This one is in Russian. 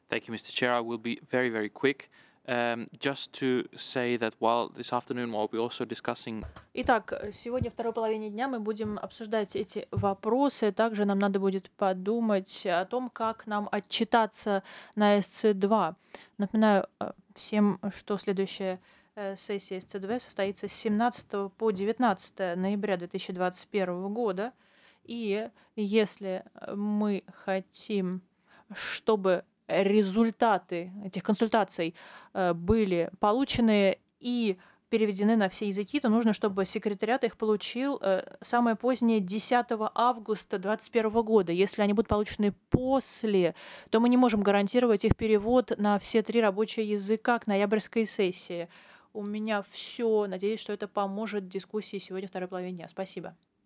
Thank you, Mr. Chair. I will be very, very quick. Just to say that while this afternoon, while we're also discussing. Итак, сегодня, второй половине дня, мы будем обсуждать эти вопросы. Также нам надо будет подумать о том, как нам отчитаться на СЦ-2. Напоминаю всем, что следующая сессия СЦ-2 состоится с 17 по 19 ноября 2021 года. И если мы хотим, чтобы результаты этих консультаций были получены и переведены на все языки, то нужно, чтобы секретариат их получил самое позднее 10 августа 2021 года. Если они будут получены после, то мы не можем гарантировать их перевод на все 3 рабочие языка к ноябрьской сессии. У меня все. Надеюсь, что это поможет дискуссии сегодня второй половине дня. Спасибо.